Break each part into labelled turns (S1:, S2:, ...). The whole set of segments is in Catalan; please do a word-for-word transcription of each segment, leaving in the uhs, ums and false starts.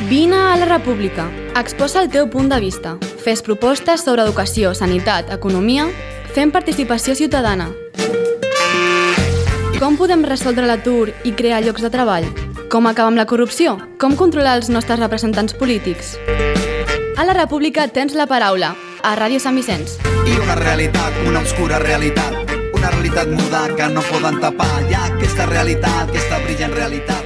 S1: Vine a la República. Exposa el teu punt de vista. Fes propostes sobre educació, sanitat, economia, fem participació ciutadana. Com podem resoldre l'atur i crear llocs de treball? Com acabar amb la corrupció? Com controlar els nostres representants polítics? A la República tens la paraula, a Ràdio Sant Vicenç.
S2: I una realitat, una obscura realitat, una realitat muda que no poden tapar. Hi ha aquesta realitat, aquesta brillant realitat.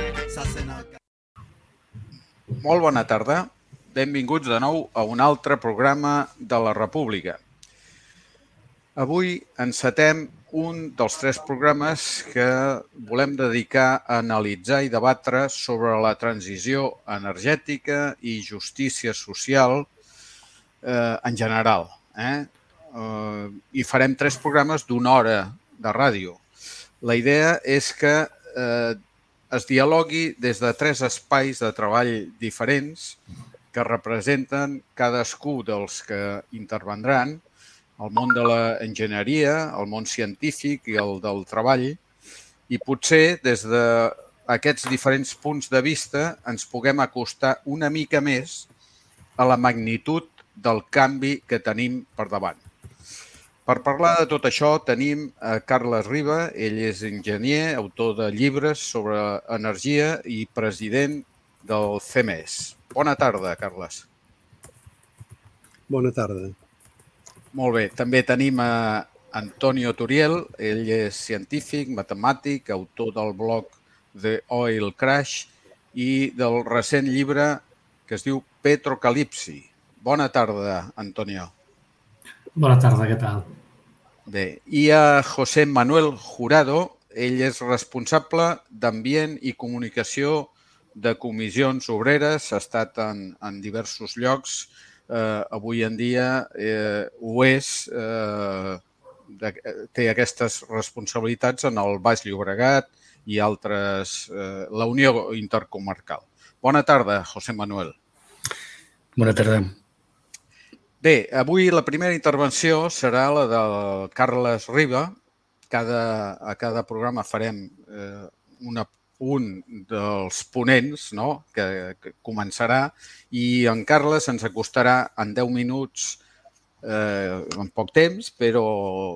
S3: Molt bona tarda. Benvinguts de nou a un altre programa de la República. Avui encetem un dels tres programes que volem dedicar a analitzar i debatre sobre la transició energètica i justícia social eh, en general. Eh? Eh, I farem tres programes d'una hora de ràdio. La idea és que eh, es dialogui des de tres espais de treball diferents que representen cadascú dels que intervendran, el món de l'enginyeria, el món científic i el del treball, i potser des d'aquests diferents punts de vista ens puguem acostar una mica més a la magnitud del canvi que tenim per davant. Per parlar de tot això tenim a Carles Riba, ell és enginyer, autor de llibres sobre energia i president del C E M E S. Bona tarda, Carles.
S4: Bona tarda.
S3: Molt bé. També tenim a Antonio Turiel, ell és científic, matemàtic, autor del blog The Oil Crash i del recent llibre que es diu Petrocalipsi. Bona tarda, Antonio.
S5: Bona tarda, què tal?
S3: Bé, i a José Manuel Jurado, ell és responsable d'Ambient i Comunicació de Comissions Obreres, ha estat en, en diversos llocs, eh, avui en dia eh, ho és, eh, de, té aquestes responsabilitats en el Baix Llobregat i altres, eh, la Unió Intercomarcal. Bona tarda, José Manuel.
S5: Bona tarda.
S3: Bé, avui la primera intervenció serà la del Carles Riba. Cada, a cada programa farem eh, una, un dels ponents, no?, que, que començarà, i en Carles ens acostarà en deu minuts, eh, en poc temps, però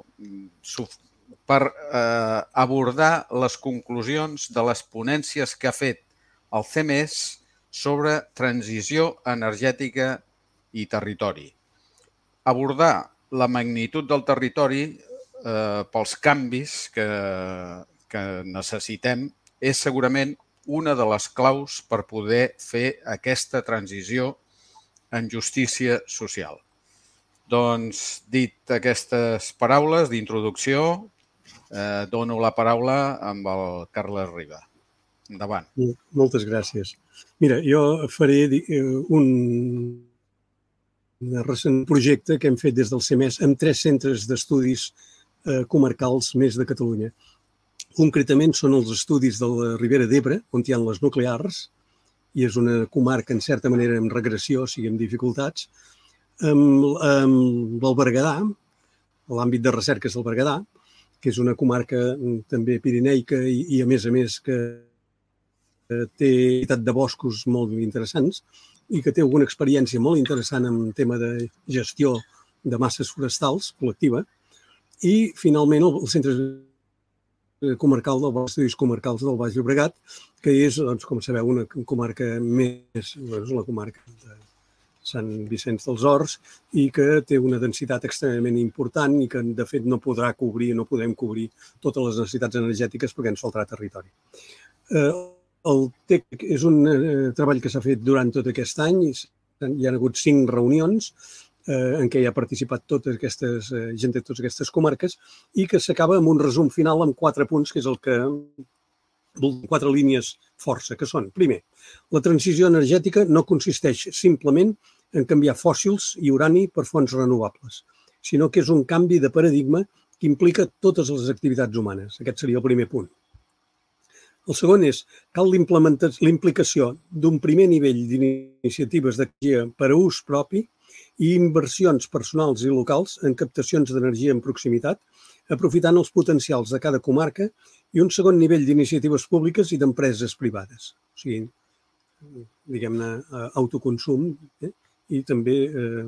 S3: per eh, abordar les conclusions de les ponències que ha fet el C E M E S sobre transició energètica i territori. Abordar la magnitud del territori eh, pels canvis que, que necessitem és segurament una de les claus per poder fer aquesta transició en justícia social. Doncs, dit aquestes paraules d'introducció, eh, dono la paraula amb el Carles Riba. Endavant.
S4: Moltes gràcies. Mira, jo faré un... un recent projecte que hem fet des del C E M E S amb tres centres d'estudis eh, comarcals més de Catalunya. Concretament són els estudis de la Ribera d'Ebre, on hi ha les nuclears, i és una comarca, en certa manera, amb regressió, o sigui, amb dificultats. Amb, amb el Berguedà, l'àmbit de recerques del Berguedà, que és una comarca també pirineica i, i a més a més, que té quantitat de boscos molt interessants, i que té alguna experiència molt interessant en tema de gestió de masses forestals col·lectiva. I, finalment, el centre comarcal dels estudis comarcals del Baix Llobregat, que és, doncs, com sabeu, una comarca més, bueno, la comarca de Sant Vicenç dels Horts, i que té una densitat extremadament important i que, de fet, no podrà cobrir, no podem cobrir totes les necessitats energètiques perquè ens faltarà territori. Eh, El T E C és un eh, treball que s'ha fet durant tot aquest any. Hi ha hagut cinc reunions eh, en què hi ha participat totes aquestes, eh, gent de totes aquestes comarques i que s'acaba amb un resum final amb quatre punts, que és el que... quatre línies força, que són, primer, la transició energètica no consisteix simplement en canviar fòssils i urani per fonts renovables, sinó que és un canvi de paradigma que implica totes les activitats humanes. Aquest seria el primer punt. El segon és, cal l'implicació d'un primer nivell d'iniciatives d'energia per a ús propi i inversions personals i locals en captacions d'energia en proximitat, aprofitant els potencials de cada comarca, i un segon nivell d'iniciatives públiques i d'empreses privades. O sigui, diguem-ne, autoconsum eh? i també eh,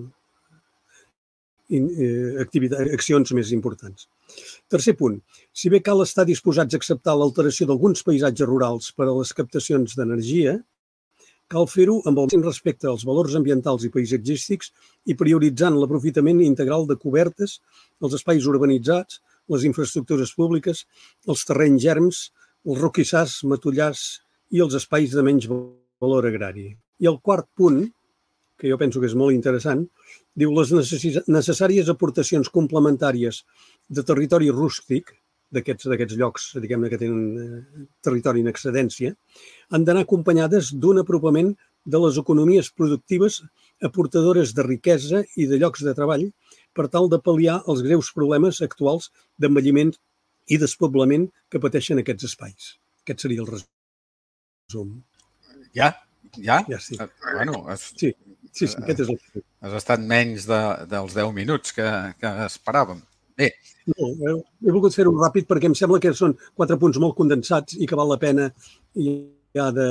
S4: activitats, accions més importants. Tercer punt. Si bé cal estar disposats a acceptar l'alteració d'alguns paisatges rurals per a les captacions d'energia, cal fer-ho amb el màxim respecte als valors ambientals i paisatgístics i prioritzant l'aprofitament integral de cobertes, els espais urbanitzats, les infraestructures públiques, els terrenys erms, els roquissars, matollars i els espais de menys valor agrari. I el quart punt, que jo penso que és molt interessant, diu les necessàries aportacions complementàries de territori rústic, d'aquests llocs, diguem-ne, que tenen territori en excedència, han d'anar acompanyades d'un apropament de les economies productives aportadores de riquesa i de llocs de treball per tal de pal·liar els greus problemes actuals d'envelliment i despoblament que pateixen aquests espais. Aquest seria el resum.
S3: Ja? Ja?
S4: Ja, sí.
S3: Bueno, has,
S4: sí, sí, sí, aquest és el...
S3: Has estat menys de, dels deu minuts que, que esperàvem. Bé.
S4: No, he volgut fer-ho ràpid perquè em sembla que són quatre punts molt condensats i que val la pena ja de...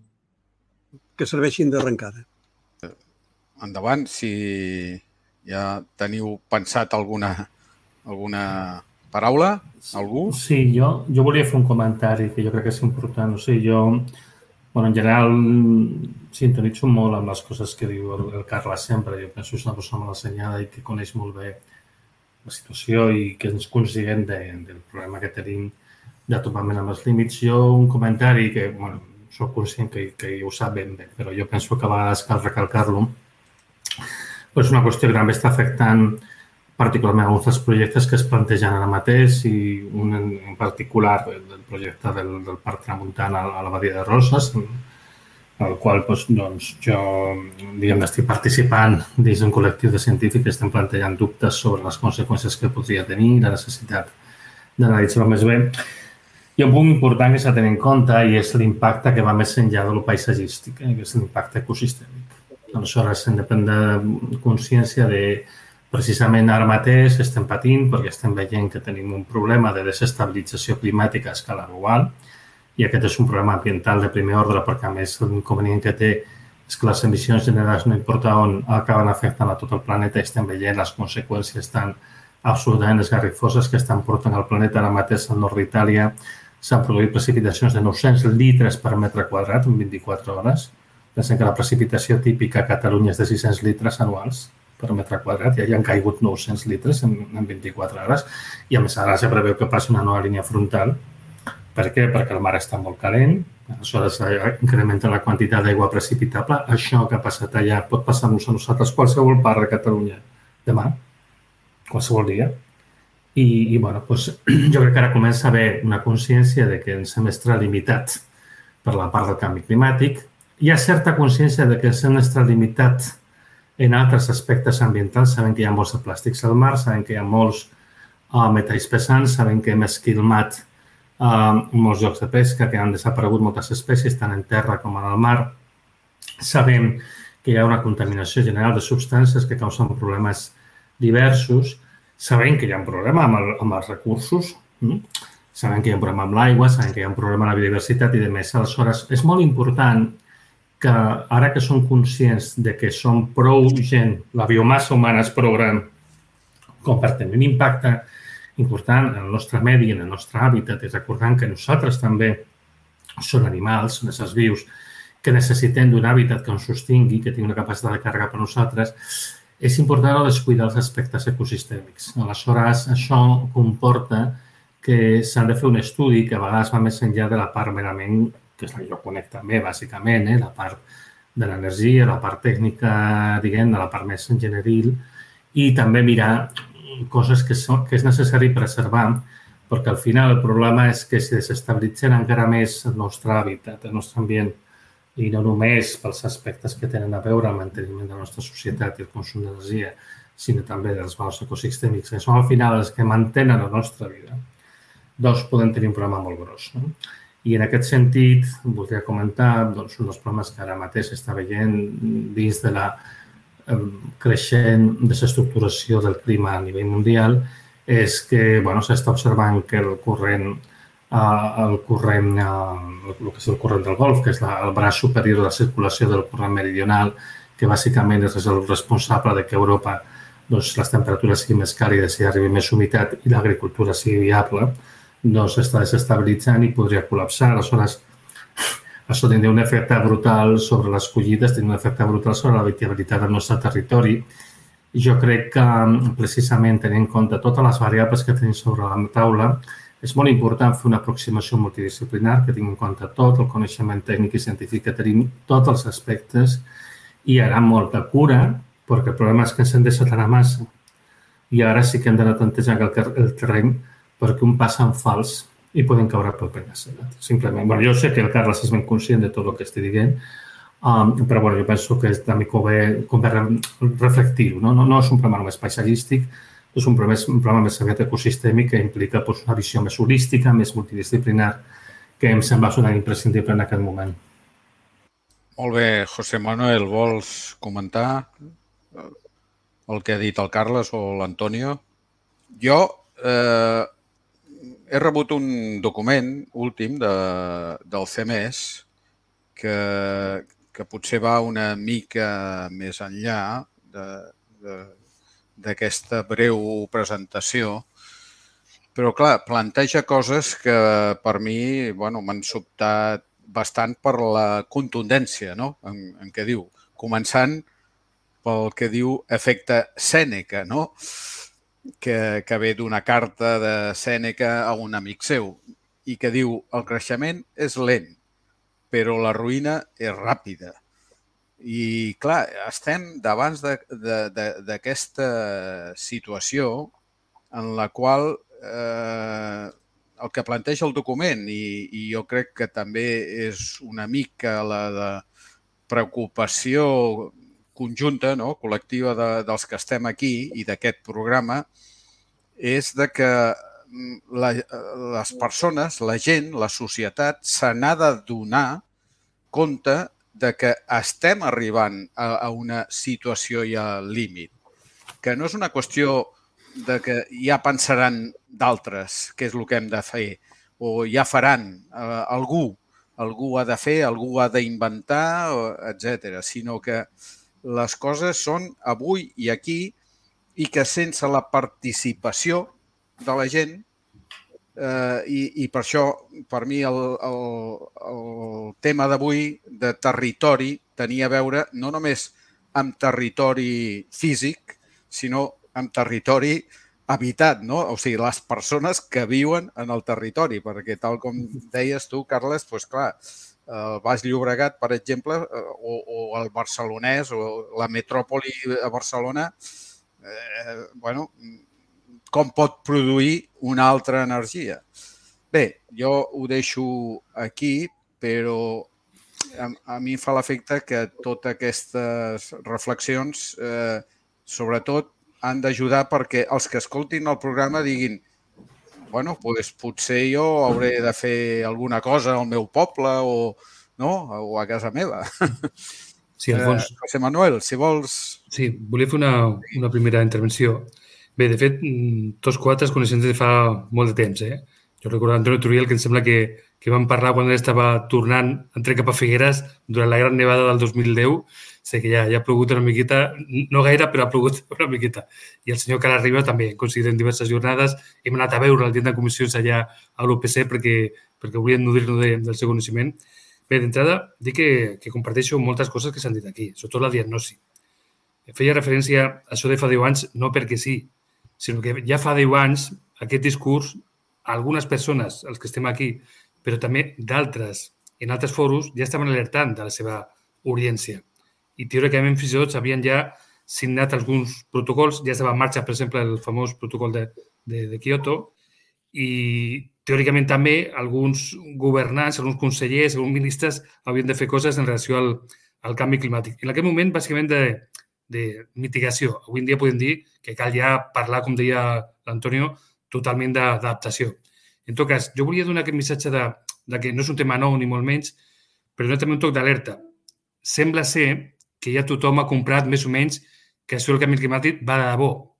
S4: que serveixin d'arrencada.
S3: Endavant, si ja teniu pensat alguna, alguna paraula, algú?
S5: Sí, jo, jo volia fer un comentari que jo crec que és important. O sigui, jo, bueno, en general, sintonitzo molt amb les coses que diu el, el Carles sempre. Jo penso que és una persona molt assenyada i que coneix molt bé la situació i que és conscient de, del problema que tenim de topament amb els límits. Jo, un comentari que, bueno, soc conscient que, que ho sap ben bé, però jo penso que a vegades cal recalcar-lo. Però és una qüestió que també està afectant particularment alguns dels projectes que es plantegen ara mateix i un en particular, el projecte del, del Parc Tramuntana a la Badia de Roses, al qual doncs, doncs, jo diguem, estic participant dins d'un col·lectiu de científics que estem plantejant dubtes sobre les conseqüències que podria tenir i la necessitat d'analitzar-ho més bé. Hi ha un punt important que s'ha de tenir en compte i és l'impacte que va més enllà del paisatgístic, eh, que és l'impacte ecosistèmic. Aleshores, hem de prendre consciència de precisament ara mateix estem patint perquè estem veient que tenim un problema de desestabilització climàtica a escala global i aquest és un problema ambiental de primer ordre perquè, a més, l'inconvenient que té és que les emissions generades no importa on acaben afectant a tot el planeta i estem veient les conseqüències tan absolutament esgarrifoses que estan portant al planeta. Ara mateix al nord d'Itàlia s'han produït precipitacions de nou-cents litres per metre quadrat en vint-i-quatre hores. Pensem que la precipitació típica a Catalunya és de sis-cents litres anuals per metre quadrat, i ja han caigut nou-cents litres en, en vint-i-quatre hores, i a més ara se preveu que passi una nova línia frontal. Per què? Perquè el mar està molt calent, aleshores incrementa la quantitat d'aigua precipitable. Això que ha passat allà pot passar-nos a nosaltres qualsevol part de Catalunya demà, qualsevol dia. I, i bueno, doncs, jo crec que ara comença a haver una consciència de que ens hem extralimitat per la part del canvi climàtic. Hi ha certa consciència de que ens hem extralimitat en altres aspectes ambientals. Sabem que hi ha molts de plàstics al mar, sabem que hi ha molts uh, metalls pesants, sabem que hem esquilmat uh, molts llocs de pesca, que han desaparegut moltes espècies, tant en terra com en el mar. Sabem que hi ha una contaminació general de substàncies que causen problemes diversos. Sabem que hi ha un problema amb, el, amb els recursos, mm? Sabem que hi ha un problema amb l'aigua, sabem que hi ha un problema amb la biodiversitat i de més. Aleshores, és molt important que ara que som conscients de que som prou gent, la biomassa humana és prou gran com per tenir un impacte important en el nostre medi, en el nostre hàbitat, i recordant que nosaltres també som animals, som éssers vius, que necessitem d'un hàbitat que ens sostingui, que tingui una capacitat de càrrega per nosaltres, és important no descuidar els aspectes ecosistèmics. Aleshores, això comporta que s'ha de fer un estudi que a vegades va més enllà de la part merament que és la que jo conec també, bàsicament, eh? La part de l'energia, la part tècnica, diguem, de la part més enginyeril, i també mirar coses que, són, que és necessari preservar, perquè al final el problema és que si desestabilitzem encara més el nostre hàbitat, el nostre ambient, i no només pels aspectes que tenen a veure amb el manteniment de la nostra societat i el consum d'energia, sinó també dels valors ecosistèmics, que són al final els que mantenen la nostra vida, doncs podem tenir un problema molt gros, no? I en aquest sentit, voldria comentar doncs, un dels problemes que ara mateix s'està veient dins de la eh, creixent desestructuració del clima a nivell mundial és que bueno, s'està observant que el corrent el corrent, el que és el corrent del Golf, que és el braç superior de la circulació del corrent meridional, que bàsicament és el responsable de que a Europa les temperatures siguin més càlides i arribi més humitat i l'agricultura sigui viable, doncs està desestabilitzant i podria col·lapsar. Aleshores, això tindria un efecte brutal sobre les collides, tindria un efecte brutal sobre la viabilitat del nostre territori. I jo crec que, precisament, tenint en compte totes les variables que tenim sobre la taula, és molt important fer una aproximació multidisciplinar que tingui en compte tot el coneixement tècnic i científic que tenim, tots els aspectes, i ara molta cura, perquè el problema és que ens hem deixat anar massa. I ara sí que hem d'anar tantejant el terreny perquè un passa en fals i poden caure pel penya-segat. Simplement, bueno, jo sé que el Carles és ben conscient de tot el que estic dient, um, però bueno, jo penso que també convé, convé reflectir-ho. No? No, no és un problema només paisatgístic, és un problema, un problema més aviat ecosistèmic que implica pues, una visió més holística, més multidisciplinar, que em sembla absolutament imprescindible en aquest moment.
S3: Molt bé, José Manuel, vols comentar el que ha dit el Carles o l'Antonio? Jo eh, he rebut un document últim de, del C E M E S que, que potser va una mica més enllà de, de, d'aquesta breu presentació, però, clar, planteja coses que per mi bueno, m'han sobtat bastant per la contundència no? en, en què diu, començant pel que diu efecte Sèneca, no? que, que ve d'una carta de Sèneca a un amic seu i que diu el creixement és lent, però la ruïna és ràpida. I, clar, estem davant d'aquesta situació en la qual eh, el que planteja el document, i, i jo crec que també és una mica la de preocupació conjunta, no? col·lectiva de, dels que estem aquí i d'aquest programa, és de que la, les persones, la gent, la societat, se n'ha de donar compte de que estem arribant a, a una situació ja límit, que no és una qüestió de que ja pensaran d'altres què és el que hem de fer o ja faran eh, algú, algú ha de fer, algú ha d'inventar, etcètera, sinó que les coses són avui i aquí i que sense la participació de la gent eh, i, i per això, per mi, el, el, el tema d'avui de territori tenia a veure no només amb territori físic, sinó amb territori habitat, no? O sigui, les persones que viuen en el territori, perquè tal com deies tu, Carles, doncs clar, el Baix Llobregat, per exemple, o, o el barcelonès, o la metròpoli a Barcelona, eh, bueno, com pot produir una altra energia? Bé, jo ho deixo aquí, però a, a mi em fa l'efecte que totes aquestes reflexions, eh, sobretot, han d'ajudar perquè els que escoltin el programa diguin bueno, doncs potser jo hauré de fer alguna cosa al meu poble o, no? o a casa meva.
S6: Sí, Alfons.
S3: Eh, José Manuel, si vols...
S6: Sí, volia fer una, una primera intervenció. Bé, de fet, tots quatre es coneixem des de fa molt de temps. Eh? Jo recordo Antonio Turiel, que em sembla que, que vam parlar quan ell estava tornant a entrar cap a Figueres durant la gran nevada del dos mil deu. Sé que ja, ja ha plogut una miqueta, no gaire, però ha plogut una miqueta. I el senyor Carles Riba també, coincidint en diverses jornades. Hem anat a veure el dia de comissions allà a l'U P C perquè, perquè volien nodrir-nos de, del seu coneixement. Bé, d'entrada, dic que, que comparteixo moltes coses que s'han dit aquí, sobretot la diagnosi. Feia referència a això de fa deu anys, no perquè sí, sinó que ja fa deu anys aquest discurs, algunes persones, els que estem aquí, però també d'altres, en altres foros, ja estaven alertant de la seva urgència. I teòricament fins i tot s'havien ja signat alguns protocols, ja estava en marxa, per exemple, el famós protocol de, de, de Kyoto, i teòricament també alguns governants, alguns consellers, alguns ministres havien de fer coses en relació al, al canvi climàtic. En aquest moment, bàsicament, de, de mitigació. Avui en dia podem dir que cal ja parlar, com deia l'Antonio, totalment d'adaptació. En tot cas, jo volia donar aquest missatge de, de que no és un tema nou ni molt menys, però donar també un toc d'alerta. Sembla ser que ja tothom ha comprat més o menys que això del canvi climàtic va de debò. Eh?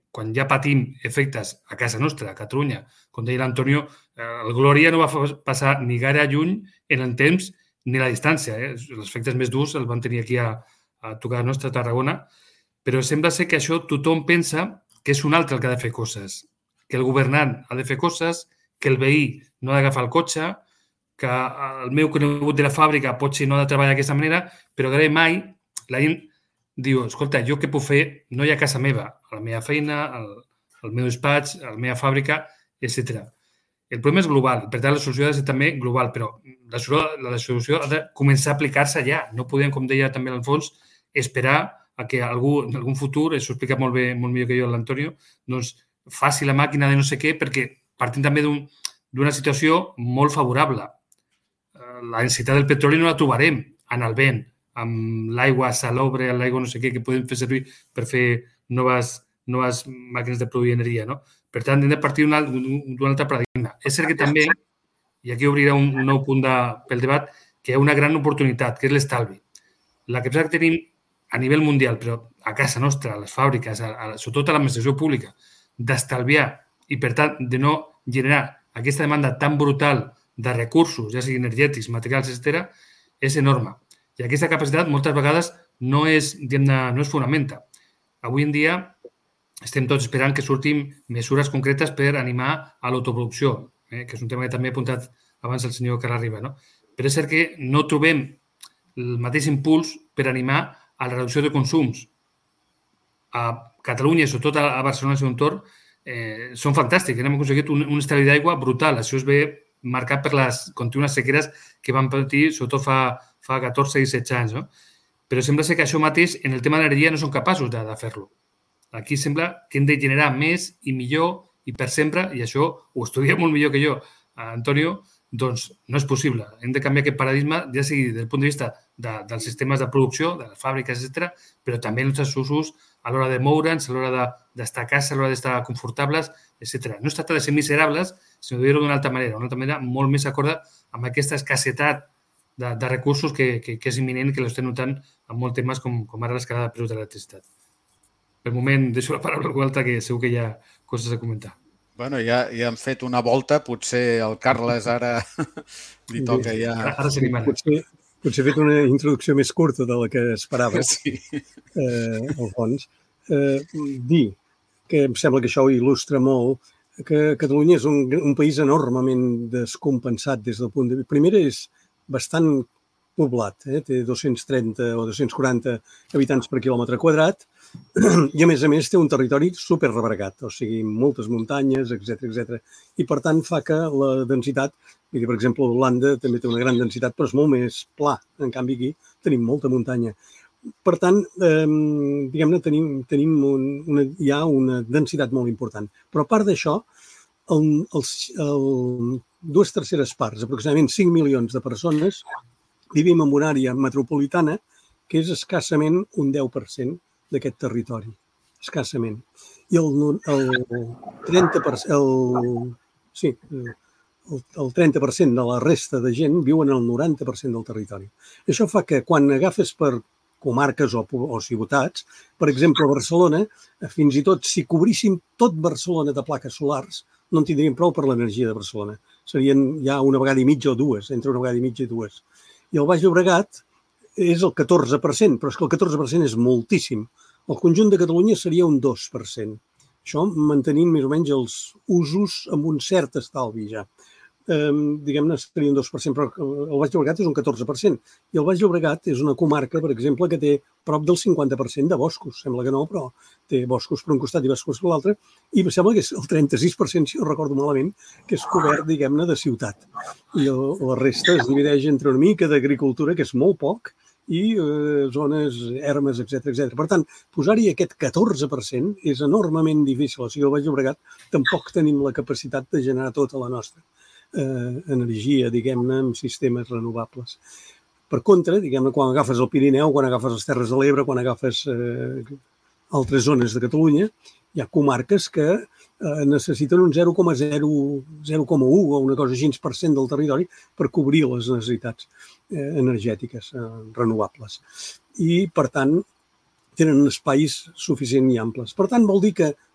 S6: quan ja patim efectes a casa nostra, a Catalunya, com deia l'Antonio, el Glòria no va passar ni gaire lluny en el temps ni la distància. Eh? Els efectes més durs els van tenir aquí a, a tocar la nostra Tarragona, però sembla ser que això tothom pensa que és un altre el que ha de fer coses, que el governant ha de fer coses, que el veí no ha d'agafar el cotxe, que el meu conegut de la fàbrica potser no ha de treballar d'aquesta manera, però gairebé mai la gent diu, escolta, jo què puc fer? No hi ha casa meva, a la meva feina, al, al meu despatx, a la meva fàbrica, etcètera. El problema és global, per tant la solució ha de ser també global, però la solució, la solució ha de començar a aplicar-se ja. No podem, com deia també l'Alfons, esperar a que algú en algun futur, això ho explica molt bé, molt millor que jo l'Antonio, doncs faci la màquina de no sé què, perquè partim també d'una situació molt favorable. La densitat del petroli no la trobarem en el vent, amb l'aigua salobre, l'aigua no sé què, que podem fer servir per fer noves, noves màquines de produir energia. No? Per tant, hem de partir d'un altre paradigma. És cert que també, i aquí obrirà un, un nou punt de, pel debat, que hi ha una gran oportunitat, que és l'estalvi. La que que tenim a nivell mundial, però a casa nostra, a les fàbriques, a, a, sobretot a l'administració pública, d'estalviar i, per tant, de no generar aquesta demanda tan brutal de recursos, ja sigui energètics, materials, etcètera, és enorme. I aquesta capacitat moltes vegades no es, no es fonamenta. Avui en dia estem tots esperant que surtin mesures concretes per animar a l'autoproducció, eh? que és un tema que també ha apuntat abans el senyor Carles Riba. No? Però és cert que no trobem el mateix impuls per animar a la reducció de consums. A Catalunya, sobretot a Barcelona i seu entorn, eh, són fantàstics. Hem aconseguit un, un estalvi d'aigua brutal. Això es ve marcat per les contínues sequeres que van patir, sobretot fa, fa catorze i setze anys. No? Però sembla ser que això mateix, en el tema de l'energia, no són capaços de, de fer-lo. Aquí sembla que hem de generar més i millor i per sempre, i això ho estudia molt millor que jo, Antonio, doncs no és possible. Hem de canviar aquest paradigma, ja sigui des del punt de vista de, dels sistemes de producció, de les fàbriques, etcètera, però també els nostres usos a l'hora de moure'ns, a l'hora d'estar a casa, a l'hora d'estar confortables, etcètera. No es tracta de ser miserables, sinó de dir-ho d'una altra manera, una altra manera molt més acorda amb aquesta escassetat de, de recursos que, que, que és imminent, que l'estem notant en molts temes com, com ara l'escalada de preus de l'electricitat. Per moment, deixo la paraula a algú altre, que segur que hi ha coses a comentar.
S3: Bueno, ja, ja hem fet una volta, potser el Carles ara li toca ja...
S6: Ara, ara s'animarà.
S4: Potser, potser he fet una introducció més curta de la que esperava,
S3: sí.
S4: eh, al fons. Eh, dir que em sembla que això ho il·lustra molt, que Catalunya és un, un país enormement descompensat des del punt de vista... Primer, és bastant poblat, eh? Té dos-cents trenta o dos-cents quaranta habitants per quilòmetre quadrat i, a més a més, té un territori superrebregat, o sigui, moltes muntanyes, etcètera, etcètera. I, per tant, fa que la densitat, per exemple, Holanda també té una gran densitat, però és molt més pla. En canvi, aquí tenim molta muntanya. Per tant, eh, diguem-ne, tenim, tenim un, una, hi ha una densitat molt important. Però a part d'això, el, el, el, dues terceres parts, aproximadament cinc milions de persones, vivim en una àrea metropolitana que és escassament un deu per cent d'aquest territori. Escassament. I el, el trenta per cent, el, sí, el, el trenta per cent de la resta de gent viuen el noranta per cent del territori. Això fa que quan agafes per comarques o, o ciutats, per exemple, a Barcelona, fins i tot si cobríssim tot Barcelona de plaques solars, no en tindríem prou per l'energia de Barcelona. Serien ja una vegada i mitja o dues, entre una vegada i mitja i dues. I el Baix Llobregat és el catorze per cent, però és que el catorze per cent és moltíssim. El conjunt de Catalunya seria un dos per cent. Això mantenint més o menys els usos amb un cert estalvi ja. Eh, diguem-ne, seria un dos per cent, però el Baix Llobregat és un catorze per cent. I el Baix Llobregat és una comarca, per exemple, que té prop del cinquanta per cent de boscos. Sembla que no, però té boscos per un costat i boscos per l'altre. I em sembla que és el trenta-sis per cent, si no recordo malament, que és cobert, diguem-ne, de ciutat. I el, la resta es divideix entre una mica d'agricultura, que és molt poc, i eh, zones ermes, etcètera, etcètera. Per tant, posar-hi aquest catorze per cent és enormement difícil. O sigui, al Baix Llobregat tampoc tenim la capacitat de generar tota la nostra eh, energia, diguem-ne, amb sistemes renovables. Per contra, diguem-ne, quan agafes el Pirineu, quan agafes les Terres de l'Ebre, quan agafes eh, altres zones de Catalunya, hi ha comarques que eh, necessiten un zero coma zero, zero coma u o una cosa així per cent del territori per cobrir les necessitats eh, energètiques eh, renovables. I, per tant, tenen espais suficient i amples. Per tant, vol dir que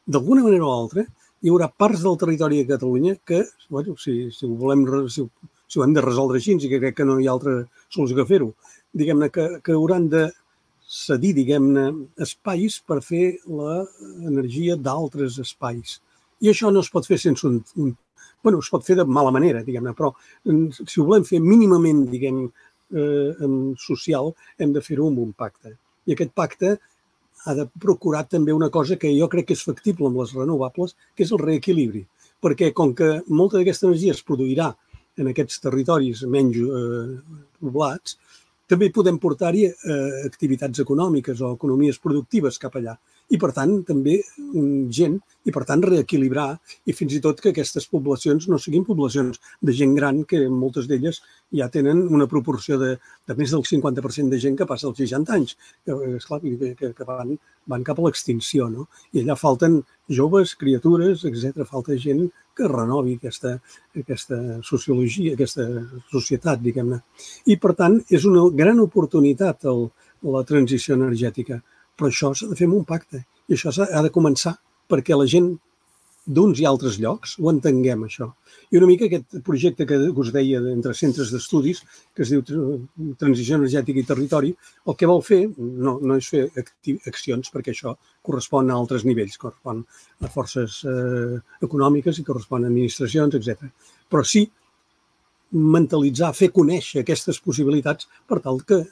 S4: d'alguna manera o altra, hi haurà parts del territori de Catalunya que, bueno, si, si, ho volem, si, si ho hem de resoldre així, i que crec que no hi ha altra solució que fer-ho, diguem-ne que, que hauran de cedir, diguem-ne, espais per fer l'energia d'altres espais. I això no es pot fer sense un... un bueno, es pot fer de mala manera, diguem-ne, però si ho volem fer mínimament, diguem, eh, social, hem de fer-ho amb un pacte. I aquest pacte ha de procurar també una cosa que jo crec que és factible amb les renovables, que és el reequilibri. Perquè com que molta d'aquesta energia es produirà en aquests territoris menys eh, poblats, també podem portar-hi eh, activitats econòmiques o economies productives cap allà. I, per tant, també gent, i, per tant, reequilibrar, i fins i tot que aquestes poblacions no siguin poblacions de gent gran, que moltes d'elles ja tenen una proporció de, de més del cinquanta per cent de gent que passa els seixanta anys, que, esclar, que, que van, van cap a l'extinció, no? I allà falten joves, criatures, etcètera. Falta gent que renovi aquesta, aquesta sociologia, aquesta societat, diguem-ne. I, per tant, és una gran oportunitat el, la transició energètica. Però això s'ha de fer amb un pacte. I això ha de començar perquè la gent d'uns i altres llocs ho entenguem, això. I una mica aquest projecte que us deia entre centres d'estudis, que es diu Transició Energètica i Territori, el que vol fer no, no és fer accions, perquè això correspon a altres nivells, correspon a forces eh, econòmiques i correspon a administracions, etcètera. Però sí mentalitzar, fer conèixer aquestes possibilitats per tal que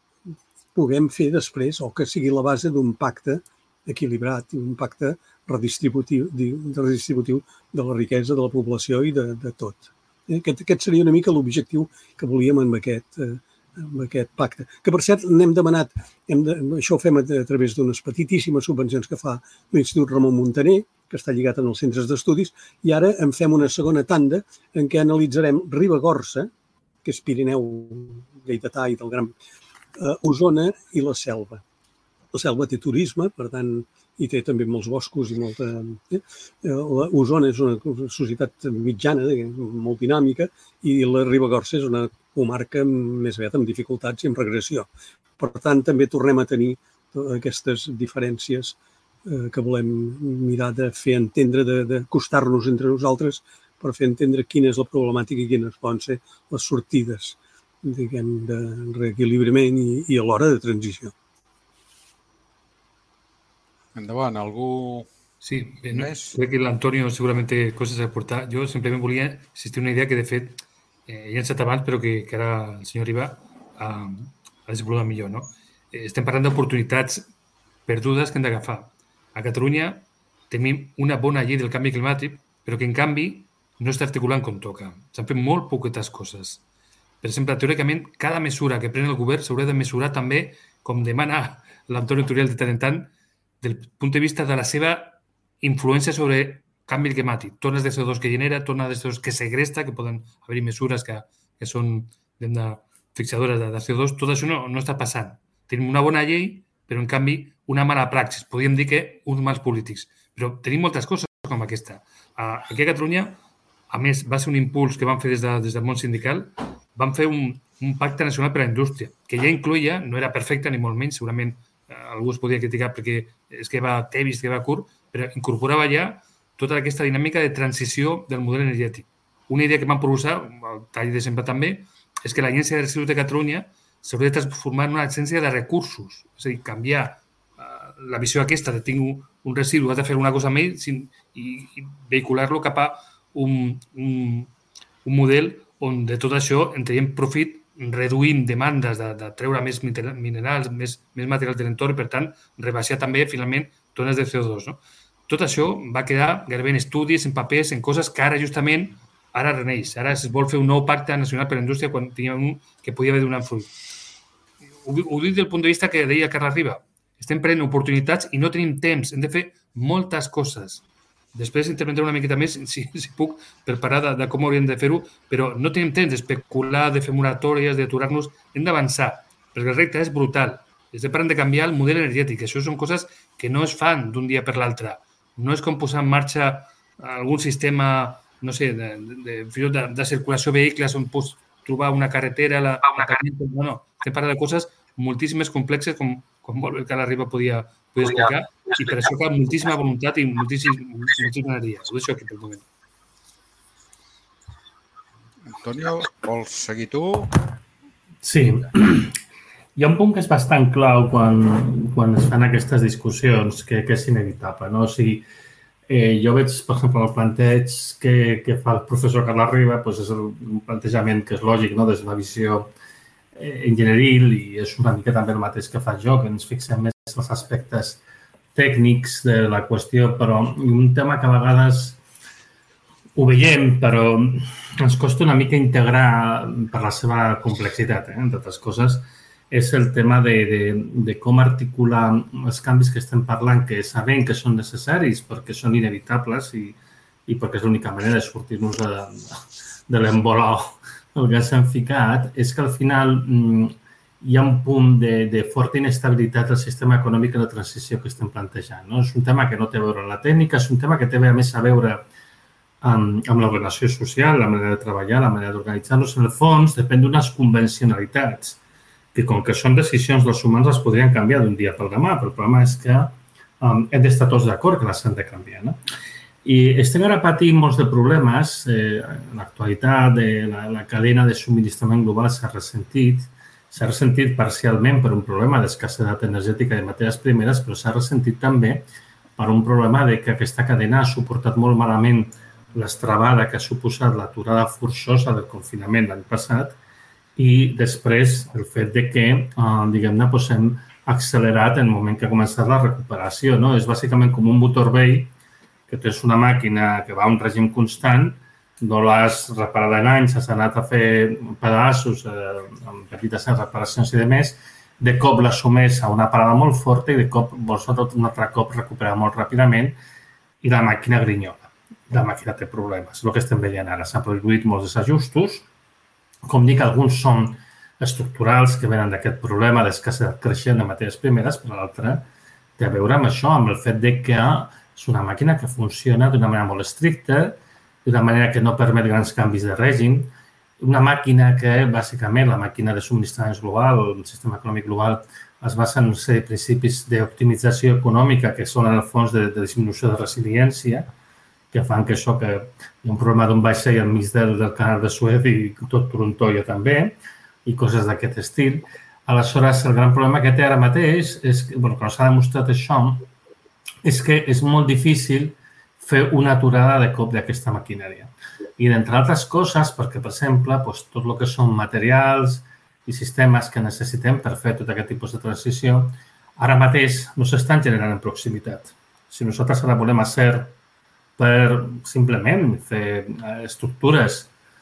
S4: puguem fer després, o que sigui la base d'un pacte equilibrat, un pacte redistributiu, redistributiu de la riquesa, de la població i de, de tot. Aquest, aquest seria una mica l'objectiu que volíem amb aquest, amb aquest pacte. Que, per cert, n'hem demanat, hem de, això ho fem a, a través d'unes petitíssimes subvencions que fa l'Institut Ramon Muntaner, que està lligat en els centres d'estudis, i ara en fem una segona tanda en què analitzarem Ribagorça, que és Pirineu, Lleidatà i del Gran Osona i la Selva. La Selva té turisme, per tant, hi té també molts boscos i molta... Eh? La Osona és una societat mitjana, molt dinàmica, i la Ribagorça és una comarca més aviat amb dificultats i amb regressió. Per tant, també tornem a tenir aquestes diferències eh, que volem mirar de fer entendre, de, de costar-nos entre nosaltres per fer entendre quina és la problemàtica i quines poden ser les sortides, diguem, de reequilibrament i, i alhora de transició.
S3: Endavant, algú
S6: sí, bé, no,
S3: més?
S6: Crec que l'Antonio segurament té coses a aportar. Jo simplement volia insistir en una idea que, de fet, eh, ja he encetat abans, però que, que ara el senyor Riba ha, ha desenvolupat millor. No? Eh, estem parlant d'oportunitats perdudes que hem d'agafar. A Catalunya tenim una bona llei del canvi climàtic, però que, en canvi, no està articulant com toca. S'han fet molt poquetes coses. Per exemple, teòricament, cada mesura que pren el govern s'haurà de mesurar també, com demana l'Antonio Turiel de tant en tant, del punt de vista de la seva influència sobre canvi climàtic, tones de C O dos que genera, tones de C O dos que segresta, que poden haver-hi mesures que, que són de fixadores de, de C O dos, tot això no, no està passant. Tenim una bona llei, però en canvi una mala praxis. Podríem dir que uns mals polítics. Però tenim moltes coses com aquesta. Aquí a Catalunya, a més, va ser un impuls que van fer des, de, des del món sindical, van fer un, un pacte nacional per a la indústria, que ja incloïa, no era perfecte ni molt menys, segurament eh, algú es podia criticar perquè es que va tevis, que va curt, però incorporava ja tota aquesta dinàmica de transició del model energètic. Una idea que van proposar, al tall de sempre també, és que l'Agència de Residus de Catalunya s'hauria de transformar en una agència de recursos, és a dir, canviar uh, la visió aquesta de tinc un, un residu, has de fer una cosa amb ell sin, i, i vehicular-lo cap a un, un, un model on de tot això en traiem profit reduint demandes de, de treure més minerals, més, més materials de l'entorn i, per tant, rebaixar també, finalment, tones de C O dos. No? Tot això va quedar gairebé en estudis, en papers, en coses que ara, justament, ara reneix. Ara es vol fer un nou pacte nacional per a la indústria quan teníem un que podia haver donat fruit. Ho, ho dic del punt de vista que deia Carles Riba. Estem prenent oportunitats i no tenim temps. Hem de fer moltes coses. Després intervendré una miqueta més, si, si puc, per parar de, de com hauríem de fer-ho, però no tenim temps d'especular, de fer moratòries, d'aturar-nos. Hem d'avançar, perquè el repte és brutal. Estem parlant de canviar el model energètic. Això són coses que no es fan d'un dia per l'altre. No és com posar en marxa algun sistema, no sé, de, de, de, de, de circulació de vehicles on pots trobar una carretera, la, una carretera. No, no. Estem parlant de coses moltíssimes complexes, com, com molt bé el Carles Riba podia, podia explicar, i per això cal moltíssima voluntat i moltíssima, moltíssima energia. Ho deixo aquí pel moment.
S3: Antonio, vols seguir tu?
S5: Sí. Hi ha un punt que és bastant clau quan, quan es fan aquestes discussions, que, que és inevitable, no? O sigui, eh, jo veig, per exemple, el planteig que, que fa el professor Carles Riba, doncs és un plantejament que és lògic, no? Des d'una visió eh, enginyeril, i és una mica també el mateix que fa jo, que ens fixem més en els aspectes tècnics de la qüestió, però un tema que a vegades ho veiem, però ens costa una mica integrar per la seva complexitat, eh, entre altres coses, és el tema de, de, de com articular els canvis que estem parlant, que sabem que són necessaris perquè són inevitables i, i perquè és l'única manera de sortir-nos de, de l'embolao el que s'han ficat, és que al final hi ha un punt de, de forta inestabilitat del sistema econòmic i la transició que estem plantejant, no? És un tema que no té a veure amb la tècnica, és un tema que té a més a veure amb, amb l'ordenació social, la manera de treballar, la manera d'organitzar-nos. En el fons, depèn d'unes convencionalitats que com que són decisions dels humans les podrien canviar d'un dia per demà, però el problema és que um, hem d'estar tots d'acord que les han de canviar, no? I estem ara patint molts de problemes. Eh, en l'actualitat, la, la cadena de subministrament global s'ha ressentit, s'ha ressentit parcialment per un problema d'escassedat energètica de matèries primeres, però s'ha ressentit també per un problema de que aquesta cadena ha suportat molt malament l'estrabada que ha suposat l'aturada forçosa del confinament l'any passat, i després el fet de que, eh, diguem-ne, doncs hem accelerat en el moment que ha començat la recuperació, no? És bàsicament com un motor vell, que tens una màquina que va a un règim constant, no l'has reparada en anys, has anat a fer pedaços eh, amb petites reparacions i demés, de cop l'assumeix a una parada molt forta i de cop vols un altre cop recuperar molt ràpidament i la màquina grinyola. La màquina té problemes. És el que estem veient ara. S'han produït molts desajustos. Com dic, alguns són estructurals que venen d'aquest problema d'escassedat creixent de matèries primeres, però l'altre té a veure amb això, amb el fet de que és una màquina que funciona d'una manera molt estricta, d'una manera que no permet grans canvis de règim, una màquina que, bàsicament, la màquina de subministraments global, el sistema econòmic global, es basa en una sèrie de principis d'optimització econòmica que són, en el fons, de, de disminució de resiliència, que fan que això, que hi ha un problema d'un vaixell al mig del, del canal de Suez i tot Toronto ja també, i coses d'aquest estil. Aleshores, el gran problema que té ara mateix és que, bueno, quan s'ha demostrat això, és que és molt difícil fer una aturada de cop d'aquesta maquinària. I d'entre altres coses, perquè, per exemple, doncs, tot el que són materials i sistemes que necessitem per fer tot aquest tipus de transició, ara mateix no s'estan generant en proximitat. Si nosaltres ara volem hacer per simplement fer estructures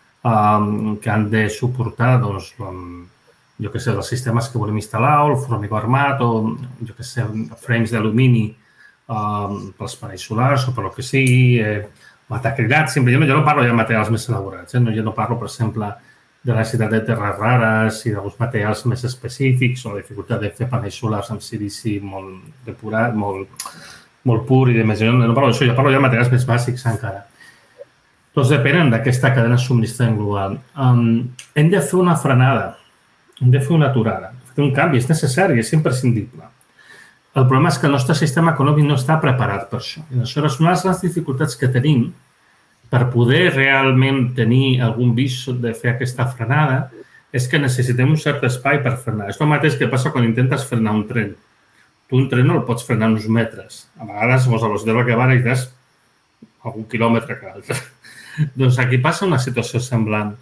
S5: um, que han de suportar, doncs, um, jo què sé, els sistemes que volem instal·lar, o el formigó armat, o, jo què sé, frames d'alumini um, pels panells solars o per el que sigui, eh, metacrilat, sempre. Jo no, jo no parlo ja de materials més elaborats, eh? no, jo no parlo, per exemple, de la necessitat de terres rares i d'alguns materials més específics o la dificultat de fer panells solars amb silici molt depurat, molt... molt pur i de més. Jo no parlo d'això, jo parlo ja de materials més bàsics encara. Tots depenen d'aquesta cadena de subministrament global. Um, hem de fer una frenada, hem de fer una aturada, fer un canvi, és necessari, és imprescindible. El problema és que el nostre sistema econòmic no està preparat per això. I aleshores, una de les dificultats que tenim per poder realment tenir algun viso de fer aquesta frenada és que necessitem un cert espai per frenar. És el mateix que passa quan intentes frenar un tren. Tu un tren no el pots frenar uns metres. A vegades, a la velocitat que va, necessites algun quilòmetre que l'altre. Doncs aquí passa una situació semblant.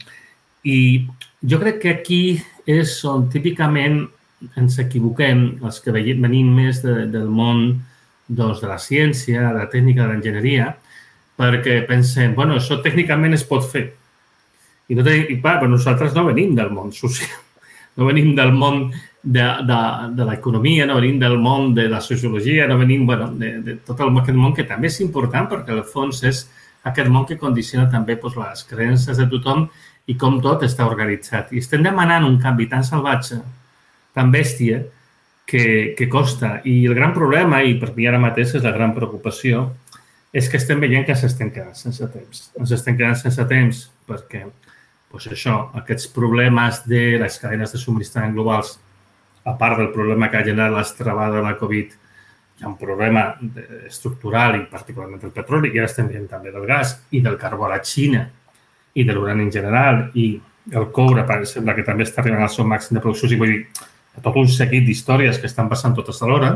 S5: I jo crec que aquí és on típicament ens equivoquem, els que venim més de, del món doncs, de la ciència, de la tècnica, de l'enginyeria, perquè pensem, bueno, això tècnicament es pot fer. I, no te, i clar, però nosaltres no venim del món social, no venim del món de, de, de l'economia, no venim del món de la sociologia, no venim bueno, de, de tot el, aquest món que també és important perquè al fons és aquest món que condiciona també doncs, les creences de tothom i com tot està organitzat. I estem demanant un canvi tan salvatge, tan bèstia, que, que costa. I el gran problema, i per mi ara mateix és la gran preocupació, és que estem veient que s'estem quedant sense temps. Ens estem quedant sense temps perquè doncs això, aquests problemes de les cadenes de subministrament globals, a part del problema que ha generat l'estrabada de la Covid, hi ha un problema estructural i particularment del petroli, i ara estem veient també del gas i del carbó a la Xina i de l'urani en general, i el coure sembla que també està arribant al seu màxim de producció, i vull dir, tot un seguit d'històries que estan passant totes alhora.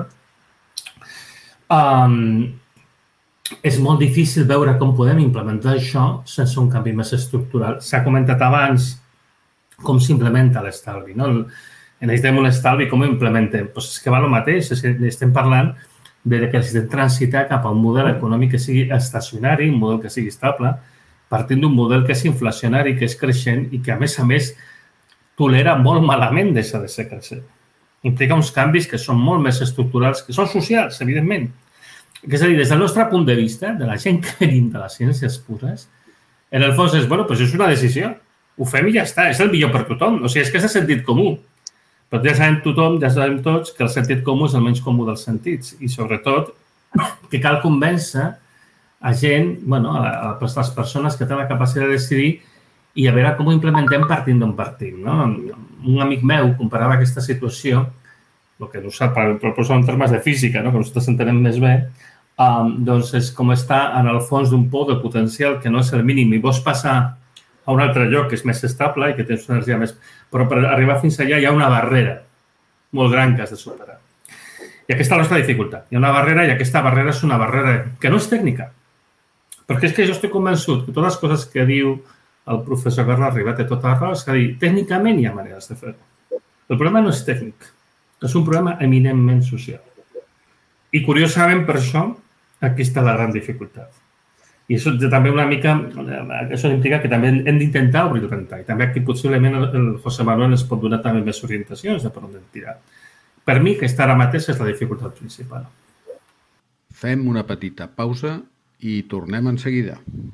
S5: Um, és molt difícil veure com podem implementar això sense un canvi més estructural. S'ha comentat abans com s'implementa l'estalvi, no? Necessitem un estalvi, com ho implementem? Doncs és que va el mateix, és que estem parlant de que necessitem transitar cap a un model econòmic que sigui estacionari, un model que sigui estable, partint d'un model que és inflacionari, que és creixent i que, a més a més, tolera molt malament deixar de ser creixent. Implica uns canvis que són molt més estructurals, que són socials, evidentment. És a dir, des del nostre punt de vista, de la gent que venim de les ciències pures, en el fons és, bueno, doncs és una decisió. Ho fem i ja està, és el millor per tothom. O sigui, és que és de sentit comú. Però ja sabem tothom, ja sabem tots, que el sentit comú és el menys comú dels sentits. I, sobretot, que cal convèncer a gent, bueno, a les persones que tenen la capacitat de decidir i a veure com ho implementem partint d'on partim. Un amic meu comparava aquesta situació, el que nosaltres, per posar en termes de física, que nosaltres entenem més bé, doncs és com estar en el fons d'un pou de potencial que no és el mínim i vols passar a un altre lloc que és més estable i que tens una energia més... Però per arribar fins allà hi ha una barrera molt gran que has de superar. I aquesta és la nostra dificultat. Hi ha una barrera i aquesta barrera és una barrera que no és tècnica. Perquè és que jo estic convençut que totes les coses que diu el professor Carles Riba té tota la raó, és que dir, tècnicament hi ha maneres de fer-ho. El problema no és tècnic, és un problema eminentment social. I curiosament per això aquí està la gran dificultat. I això també una mica, això implica que també hem d'intentar obrir el ventall. També aquí possiblement el José Manuel ens pot donar també més orientacions de per on tirar. Per mi, aquesta ara mateix és la dificultat principal.
S3: Fem una petita pausa i tornem en seguida.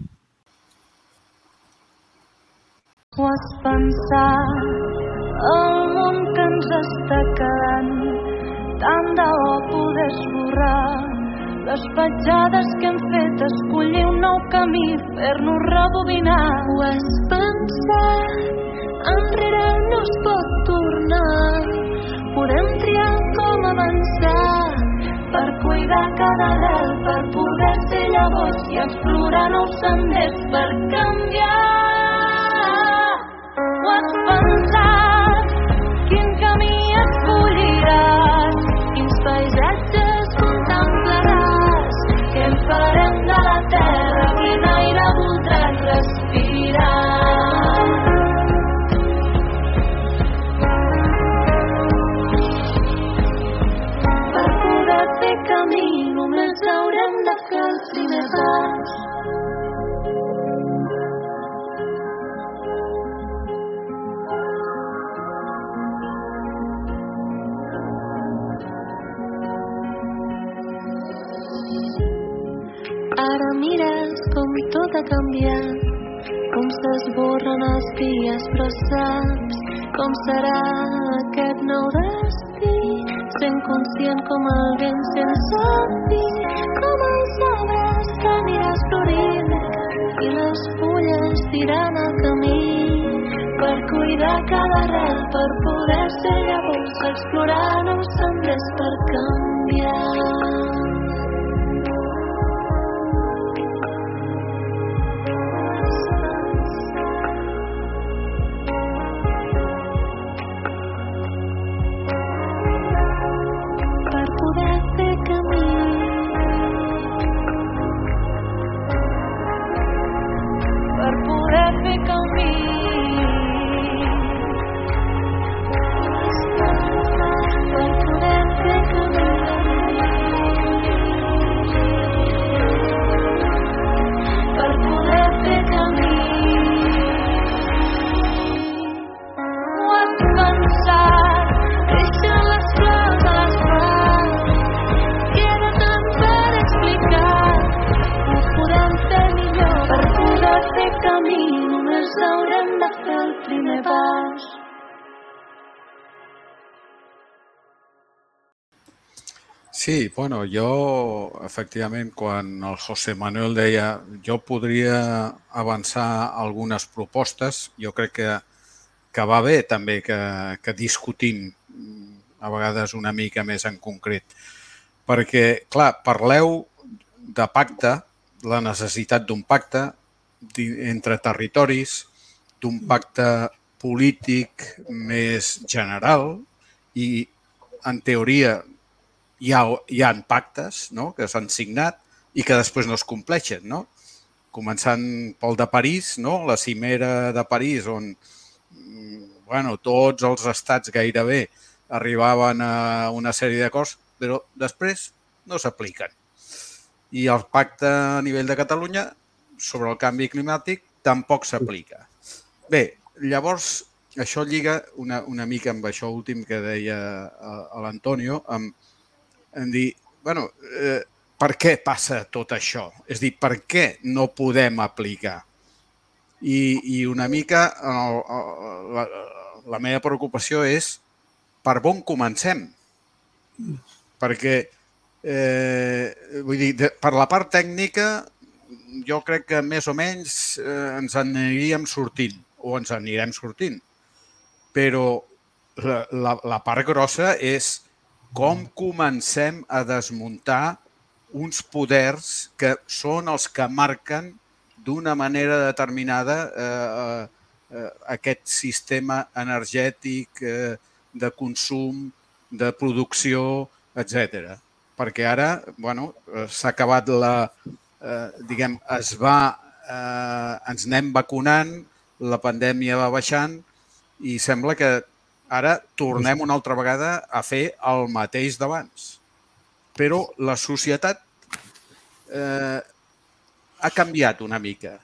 S7: Ho has pensat, el món que ens està quedant, tant de bo poder esborrar les petjades que hem fet, escollir un nou camí, fer-nos rebobinar. Ho has pensat, enrere no es pot tornar, podem triar com avançar, per cuidar cada arrel, per poder ser llavors i explorar nous senders, per canviar. Ho has pensat, quin camí escolliràs, quins paisatges contemplaràs, què en farem de la terra, quin aire voldràs respirar. Per poder fer camí només haurem de fer el primer pas. Ara mires com tot ha canviat, com s'esborren els dies, però saps com serà aquest nou destí, sent conscient com el vent sense fi, com els arbres que aniràs florint i les fulles tirant el camí, per cuidar cada arrel, per poder ser llavors, explorar nous senders, per canviar.
S3: Sí, bueno, jo, efectivament, quan el José Manuel deia jo podria avançar algunes propostes, jo crec que, que va bé també que, que discutim a vegades una mica més en concret. perquè, clar, parleu de pacte, la necessitat d'un pacte entre territoris, d'un pacte polític més general i, en teoria, hi ha, hi ha pactes, no?, que s'han signat i que després no es compleixen, no? Començant pel de París, no?, la cimera de París, on bueno, tots els estats gairebé arribaven a una sèrie d'acords, però després no s'apliquen. I el pacte a nivell de Catalunya sobre el canvi climàtic tampoc s'aplica. Bé, llavors, això lliga una, una mica amb això últim que deia l'Antonio, amb, amb dir, bueno, eh, per què passa tot això? És a dir, per què no podem aplicar? I, i una mica el, el, la, la meva preocupació és per on comencem. Perquè, eh, vull dir, de, per la part tècnica, jo crec que més o menys eh, ens aniríem sortint, o ens anirem sortint. Però la, la, la part grossa és com comencem a desmuntar uns poders que són els que marquen d'una manera determinada eh, eh, aquest sistema energètic eh, de consum, de producció, etcètera. Perquè ara, bueno, s'ha acabat la... Eh, diguem, es va... Eh, ens anem vacunant, la pandèmia va baixant i sembla que ara tornem una altra vegada a fer el mateix d'abans. Però la societat eh, ha canviat una mica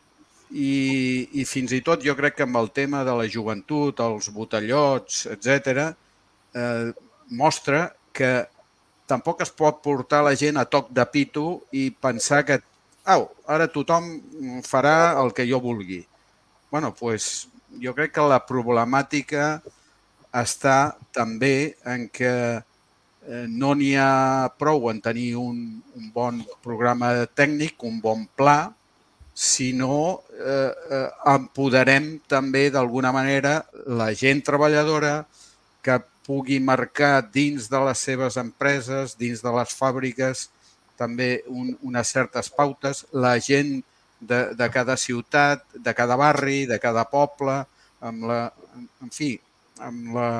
S3: i, i fins i tot jo crec que amb el tema de la joventut, els botellots, etcètera, eh, mostra que tampoc es pot portar la gent a toc de pito i pensar que au, ara tothom farà el que jo vulgui. Bueno, doncs jo crec que la problemàtica està també en que no n'hi ha prou en tenir un, un bon programa tècnic, un bon pla, sinó eh, eh, empoderem també d'alguna manera la gent treballadora que pugui marcar dins de les seves empreses, dins de les fàbriques, també un, unes certes pautes, la gent de, de cada ciutat, de cada barri, de cada poble, amb la, en fi, amb la...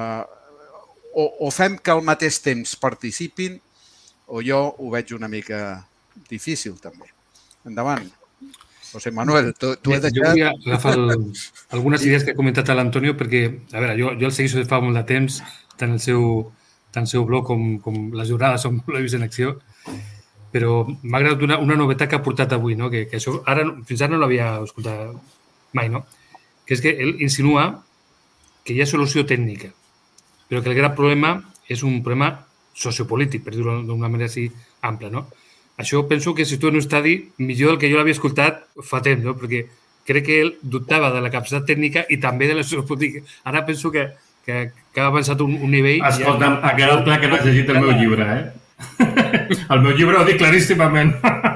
S3: O, o fem que al mateix temps participin o jo ho veig una mica difícil també. Endavant. José Manuel, tu, tu has deixat...
S6: Jo volia agafar el, algunes idees que ha comentat l'Antonio perquè, a veure, jo, jo el segueixo de fa molt de temps, tant el seu, tant el seu blog com, com les jornades on l'he vist en acció, però m'ha agradat una, una novetat que ha portat avui, no? que, que això ara, fins ara no l'havia escoltat mai, no? Que és que ell insinua que hi ha solució tècnica, però que el gran problema és un problema sociopolític, per dir-ho d'una manera així ampla, no? Això penso que situa en un estadi millor del que jo l'havia escoltat fa temps, no? Perquè crec que ell dubtava de la capacitat tècnica i també de la sociopolítica. Ara penso que, que, que ha avançat un, un nivell...
S5: Escolta'm, ha quedat clar que no has llegit el meu llibre, eh? El meu llibre ho dic claríssimament.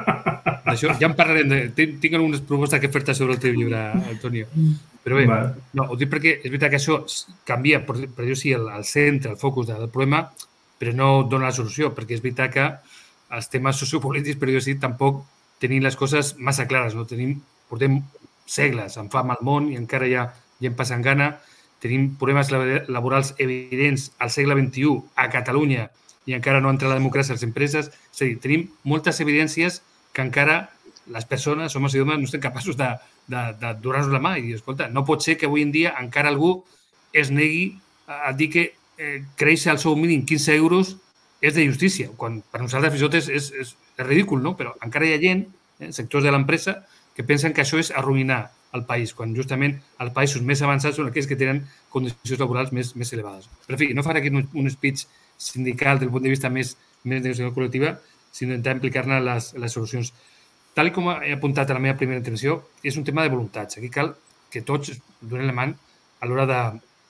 S6: Això, ja en parlarem. De, tinc, tinc algunes propostes que fer-te sobre el teu llibre, Antonio. Però bé, vale. No, ho dic perquè és veritat que això canvia, per, per dir-ho així, el, el centre, el focus del problema, però no dona la solució, perquè és veritat que els temes sociopolítics, per dir-ho així, tampoc tenim les coses massa clares. No? Tenim, portem segles amb fam al món i encara hi ha gent passant gana. Tenim problemes laborals evidents al segle vint-i-u a Catalunya i encara no entra la democràcia a les empreses. És a dir, tenim moltes evidències que encara les persones, homes i dones, no estem capaços de, de, de donar-nos la mà i dir, escolta, no pot ser que avui en dia encara algú es negui a dir que eh, créixer el sou mínim quinze euros és de justícia, quan per nosaltres fins i tot és, és, és, és ridícul, no? Però encara hi ha gent, eh, sectors de l'empresa, que pensen que això és arruïnar el país, quan justament els països més avançats són aquells que tenen condicions laborals més, més elevades. Però, en fi, no faré aquí un, un speech sindical del punt de vista més, més de negociació col·lectiva, sinó intentar implicar-ne les, les solucions. Tal com he apuntat a la meva primera intervenció, és un tema de voluntats. Aquí cal que tots donem la mà a l'hora de,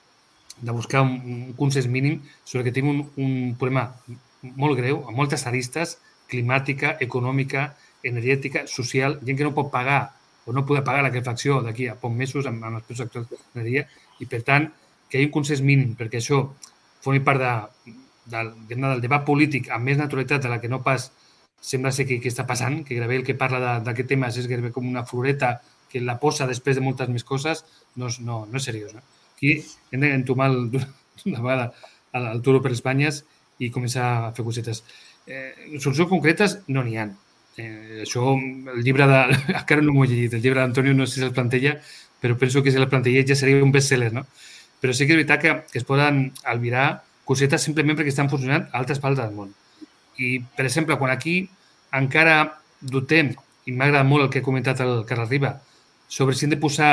S6: de buscar un, un consens mínim sobre que tenim un, un problema molt greu, amb moltes aristes, climàtica, econòmica, energètica, social, gent que no pot pagar o no poder pagar la calefacció d'aquí a pocs mesos amb, amb els preus actuals d'energia i, per tant, que hi hagi un consens mínim perquè això formi part de, del, del debat polític amb més naturalitat de la que no pas sembla ser que, que està passant, que gairebé el que parla d'aquest tema és gairebé com una floreta que la posa després de moltes més coses, no, no, no és seriós. No? Aquí hem d'entomar una vegada al Turo per Espanyes i començar a fer cosetes. Eh, solucions concretes no n'hi ha. Eh, això, el llibre de... Encara no m'ho he llegit, el llibre d'Antonio no sé si el plantella, però penso que si el plantellés ja seria un best-seller, no? Però sí que és veritat que, que es poden albirar cosetes simplement perquè estan funcionant a altres parts del món. I, per exemple, quan aquí encara dotem, i m'ha agradat molt el que ha comentat el Carles Riba, sobre si hem de posar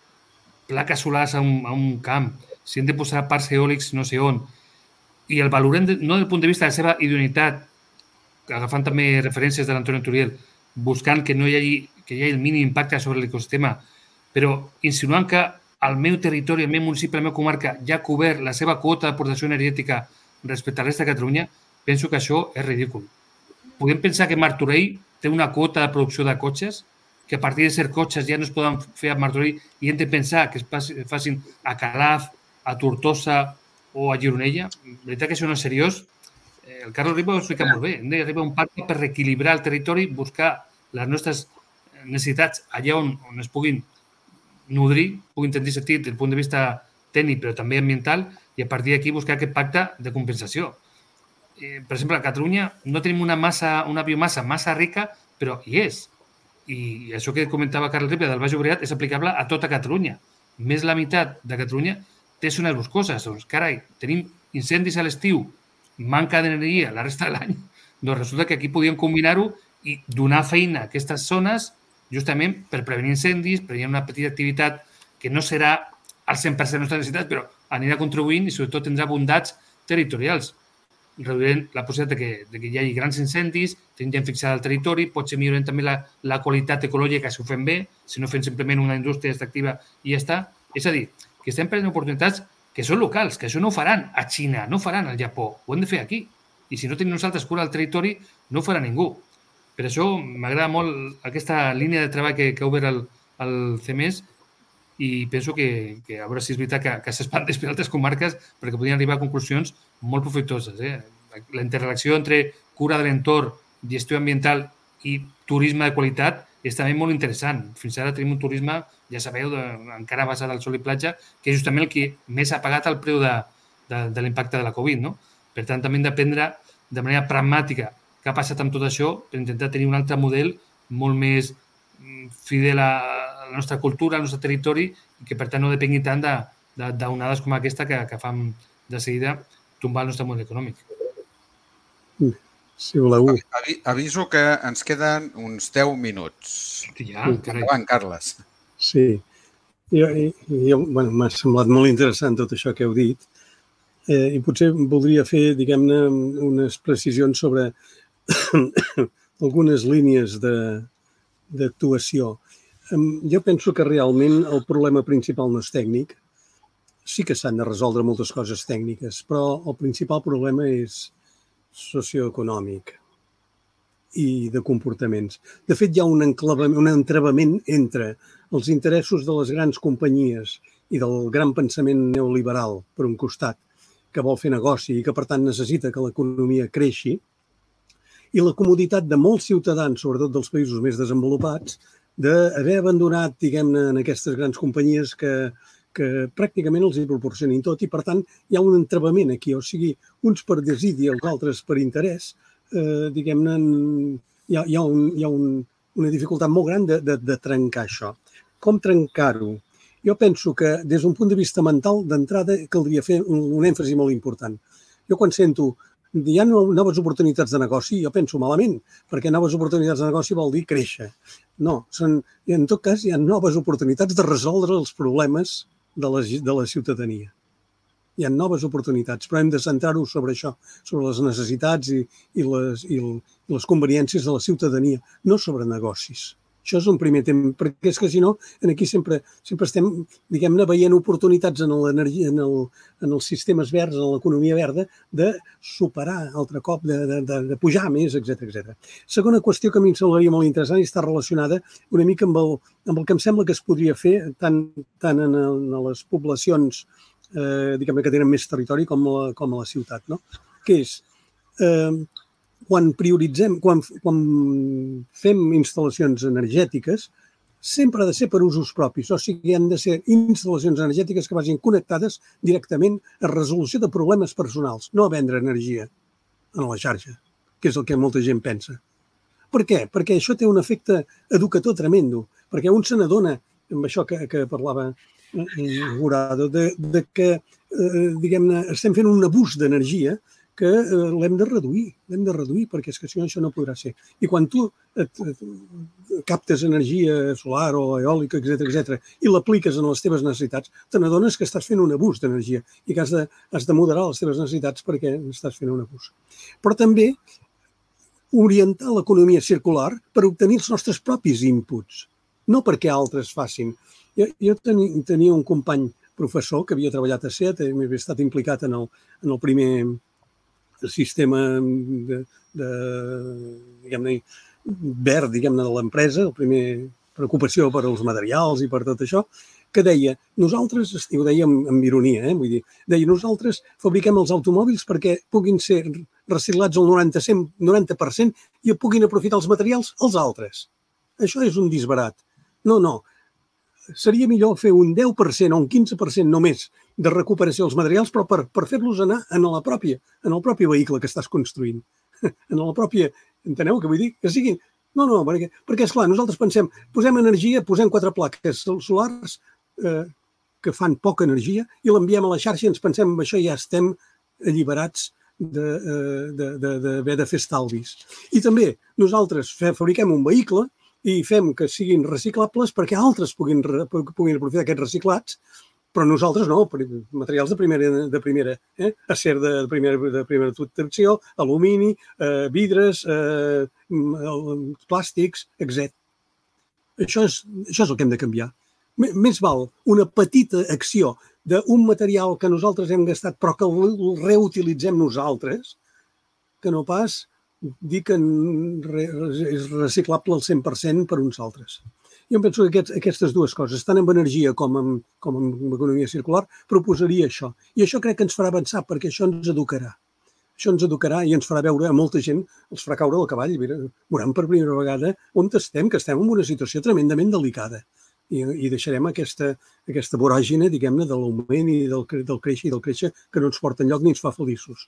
S6: plaques solars a un, a un camp, si hem de posar parcs eòlics no sé on, i el valorem de, no del punt de vista de la seva idoneïtat, agafant també referències de l'Antonio Turiel, buscant que no hi hagi, que hi hagi el mínim impacte sobre l'ecosistema, però insinuant que el meu territori, el meu municipi, la meva comarca ja ha cobert la seva quota d'aportació energètica respecte a la resta de Catalunya, penso que això és ridícul. Podem pensar que Martorell té una quota de producció de cotxes, que a partir de ser cotxes ja no es poden fer a Martorell i hem de pensar que es facin a Calaf, a Tortosa o a Gironella. La veritat que això no és seriós. El Carlos Riba ho explica molt bé. Hem d'arribar a un pacte per reequilibrar el territori, buscar les nostres necessitats allà on, on es puguin nodrir, puguin tenir sentit des del punt de vista tècnic, però també ambiental, i a partir d'aquí buscar aquest pacte de compensació. Eh, per exemple, a Catalunya no tenim una massa, una biomassa massa rica, però hi és. I això que comentava Carles Riba del Baix Llobregat és aplicable a tota Catalunya. Més la meitat de Catalunya té zones boscoses. Doncs, carai, tenim incendis a l'estiu, manca d'energia la resta de l'any, doncs resulta que aquí podíem combinar-ho i donar feina a aquestes zones justament per prevenir incendis, per tenir una petita activitat que no serà al cent per cent de les nostres necessitats, però anirà contribuint i sobretot tindrà bondats territorials. Reduirem la possibilitat de que, de que hi hagi grans incendis, tindrem fixada el territori, potser millorem també la, la qualitat ecològica si ho fem bé, si no fem simplement una indústria extractiva i ja està. És a dir, que estem prenent oportunitats que són locals, que això no ho faran a Xina, no ho faran al Japó, ho hem de fer aquí. I si no tenim nosaltres cura del territori, no ho farà ningú. Per això m'agrada molt aquesta línia de treball que, que ha obert el, el C M E S i penso que, que a veure si és veritat que, que s'expandeix per altres comarques perquè podrien arribar a conclusions molt profitoses. Eh? La interrelació entre cura de l'entorn, gestió ambiental i turisme de qualitat és també molt interessant. Fins ara tenim un turisme, ja sabeu, de, encara basat al sol i platja, que és justament el que més ha pagat el preu de, de, de l'impacte de la Covid. No? Per tant, també hem d'aprendre de manera pragmàtica què ha passat amb tot això per intentar tenir un altre model molt més fidel a la nostra cultura, al nostre territori, i que per tant no depengui tant d'onades com aquesta que, que fan de seguida tombar el nostre model econòmic.
S4: Si voleu.
S3: Aviso que ens queden uns deu minuts.
S6: Ja,
S3: endavant, Carles.
S4: Sí. Jo, jo, bueno, m'ha semblat molt interessant tot això que heu dit eh, i potser voldria fer, diguem-ne, unes precisions sobre algunes línies d'actuació. Jo penso que realment el problema principal no és tècnic. Sí que s'han de resoldre moltes coses tècniques, però el principal problema és socioeconòmic i de comportaments. De fet, hi ha un, un entrebament entre els interessos de les grans companyies i del gran pensament neoliberal, per un costat, que vol fer negoci i que, per tant, necessita que l'economia creixi, i la comoditat de molts ciutadans, sobretot dels països més desenvolupats, d'haver abandonat, diguem-ne, en aquestes grans companyies que, que pràcticament els hi proporcionin tot i, per tant, hi ha un entrebament aquí, o sigui, uns per desidi i els altres per interès, eh, diguem-ne, hi ha, hi ha, un, hi ha un, una dificultat molt gran de, de, de trencar això. Com trencar-ho? Jo penso que, des d'un punt de vista mental, d'entrada, caldria fer un, un èmfasi molt important. Jo quan sento hi ha noves oportunitats de negoci, jo penso malament, perquè noves oportunitats de negoci vol dir créixer. No, són, en tot cas, hi ha noves oportunitats de resoldre els problemes de la, de la ciutadania. Hi ha noves oportunitats, però hem de centrar-ho sobre això, sobre les necessitats i, i, les, i les conveniències de la ciutadania, no sobre negocis. Això és un primer tema, perquè és que si no, aquí sempre, sempre estem, diguem-ne, veient oportunitats en, l'energia, en, el, en els sistemes verds, en l'economia verda, de superar altre cop, de, de, de pujar més, etcètera, etcètera. Segona qüestió que a mi em semblaria molt interessant i està relacionada una mica amb el, amb el que em sembla que es podria fer tant, tant en, el, en les poblacions eh, diguem-ne, que tenen més territori com a, com a la ciutat, no? que és eh, quan prioritzem, quan, quan fem instal·lacions energètiques, sempre ha de ser per usos propis, o sigui, han de ser instal·lacions energètiques que vagin connectades directament a resolució de problemes personals, no a vendre energia en la xarxa, que és el que molta gent pensa. Per què? Perquè això té un efecte educador tremendo, perquè un se n'adona, amb això que, que parlava Jurado, de, de que, eh, diguem-ne, estem fent un abús d'energia que eh, l'hem de reduir, l'hem de reduir, perquè és que si no això no podrà ser. I quan tu et, et, captes energia solar o eòlica, etcètera, etcètera, i l'apliques en les teves necessitats, te n'adones que estàs fent un abús d'energia i que has de, has de moderar les teves necessitats perquè estàs fent un abús. Però també orientar l'economia circular per obtenir els nostres propis inputs, no perquè altres facin. Jo, jo tenia, tenia un company professor que havia treballat a SEAT, havia estat implicat en el, en el primer sistema de, de diguem-ne, verd, diguem-ne, de l'empresa, la primera preocupació per als materials i per tot això, que deia, nosaltres, i ho deia amb, amb ironia, eh, vull dir, deia, nosaltres fabriquem els automòbils perquè puguin ser reciclats al noranta per cent i puguin aprofitar els materials els altres. Això és un disbarat. No, no. Seria millor fer un deu per cent o un quinze per cent només de recuperació dels materials, però per, per fer-los anar en, la pròpia, en el propi vehicle que estàs construint. En la pròpia, enteneu què vull dir? Que sigui... No, no, perquè, perquè esclar, nosaltres pensem, posem energia, posem quatre plaques solars eh, que fan poca energia i l'enviem a la xarxa i ens pensem amb això ja estem alliberats d'haver de, de, de, de, de fer estalvis. I també nosaltres fabriquem un vehicle i fem que siguin reciclables perquè altres puguin, puguin aprofitar aquests reciclats, però nosaltres no, materials de primera, de primera eh? acer de primera, de primera tracció, alumini, eh, vidres, eh, plàstics, etcètera. Això és, això és el que hem de canviar. Més val una petita acció d'un material que nosaltres hem gastat però que el reutilitzem nosaltres, que no pas dir que és reciclable al cent per cent per uns altres. Jo penso que aquests, aquestes dues coses, tant amb energia com amb, com amb economia circular, proposaria això. I això crec que ens farà avançar, perquè això ens educarà. Això ens educarà i ens farà veure a molta gent, els farà caure del cavall. Veuran per primera vegada on estem, que estem en una situació tremendament delicada. I, i deixarem aquesta, aquesta voràgine, diguem-ne, de l'augment i del, del créixer i del créixer que no ens porta enlloc ni ens fa feliços.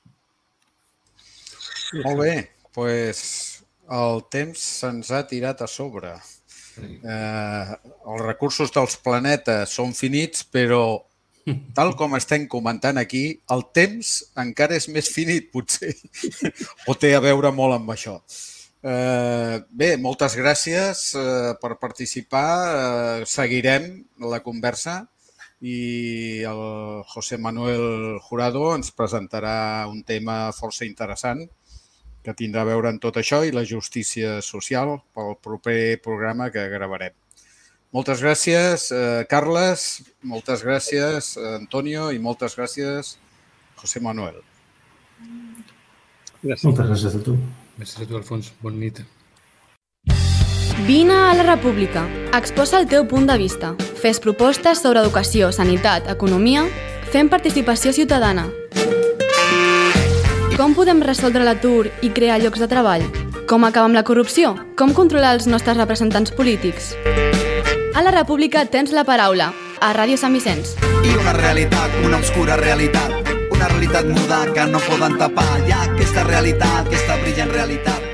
S3: Molt bé. Pues el temps se'ns ha tirat a sobre. Eh, els recursos dels planetes són finits, però tal com estem comentant aquí, el temps encara és més finit, potser, o té a veure molt amb això. Eh, bé, moltes gràcies eh, per participar. Eh, seguirem la conversa i el José Manuel Jurado ens presentarà un tema força interessant que tindrà a veure amb tot això i la justícia social pel proper programa que gravarem. Moltes gràcies, eh, Carles, moltes gràcies, Antonio, i moltes gràcies, José Manuel.
S5: Gràcies. Moltes gràcies a tu.
S6: Gràcies a tu, Alfons. Bona nit.
S1: Vine a la República. Exposa el teu punt de vista. Fes propostes sobre educació, sanitat, economia. Fem participació ciutadana. Com podem resoldre l'atur i crear llocs de treball? Com acabar amb la corrupció? Com controlar els nostres representants polítics? A la República tens la paraula, a Ràdio Sant Vicenç.
S2: I una realitat, una obscura realitat, una realitat muda que no poden tapar. Hi ha aquesta realitat, aquesta brillant realitat.